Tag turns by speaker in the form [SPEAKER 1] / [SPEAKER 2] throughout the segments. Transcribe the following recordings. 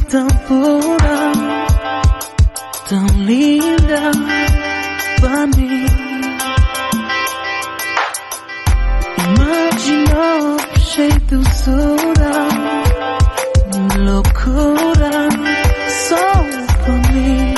[SPEAKER 1] tão pura, tão linda pra mim. Imaginou cheio de doçura, loucura só pra mim.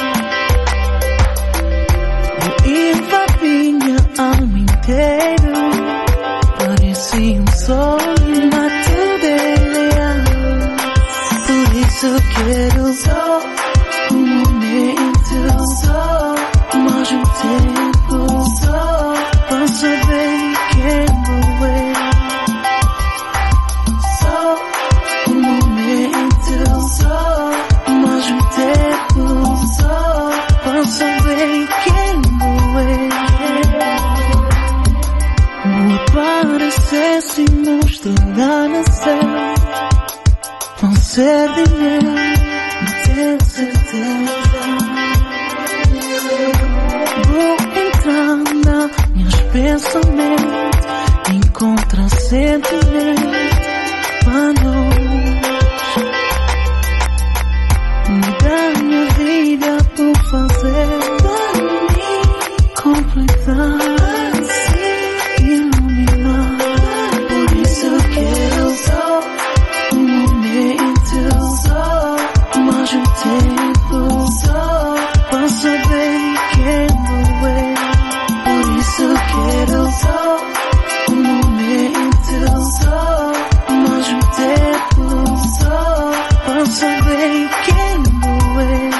[SPEAKER 1] Invadi minha alma inteira, parecia sonho, mas tudo é real. Por isso eu quero só momento, só mais tempo, só pra saber quem vou eu. Só momento, só mais tempo, só pra saber quem vou eu. Parecêssemos lá no céu, vão ser de mim, não tenho certeza. Vou entrar nos meus pensamentos, encontrar sentimento para nós. Mudar minha vida por fazer para mim completar. Tempo só pra saber quem vou eu. Por isso eu quero só momento, só mais tempo, só pra saber quem vou eu.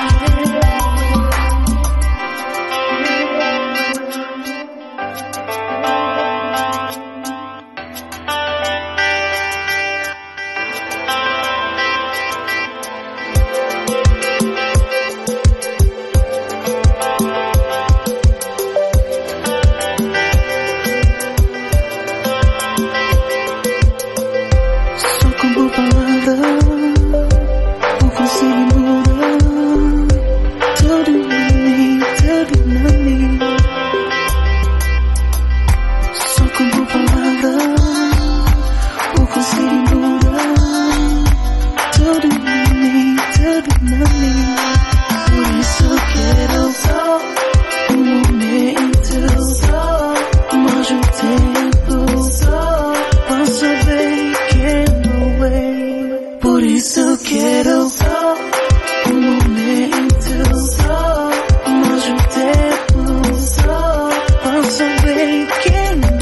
[SPEAKER 1] Quero só momento, só mais tempo, só pra saber quem